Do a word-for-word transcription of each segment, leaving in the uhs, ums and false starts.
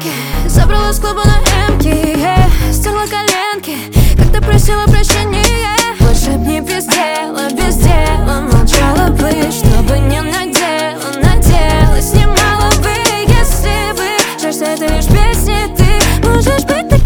коленки, забрала с клуба на эмки, стерла коленки, когда просила прощения. Лучше б не без дела, без дела молчала бы, чтобы не надела, надела. Снимала бы, если бы жаль, что это лишь песни. Ты можешь быть таким.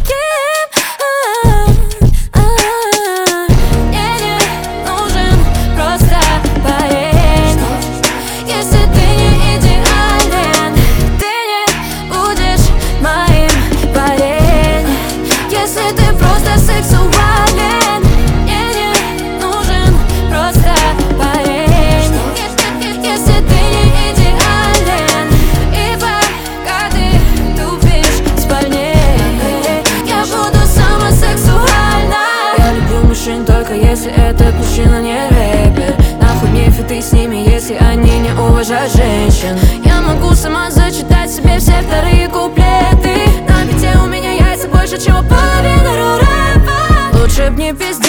Мне не нужен просто парень. Если ты не идеален, ты не будешь моим парень. Если ты просто сексуален, мне не нужен просто парень. Если ты не идеален, и пока ты тупишь в спальне, я буду сама сексуальна. Я люблю мужчин только если этот мужчина не рэпер. Нахуй мне фиты с ними, если они не уважают женщин. Я могу сама зачитать себе все вторые куплеты. На бите у меня яйца больше, чем у половины рэпа. Лучше б не пиздец.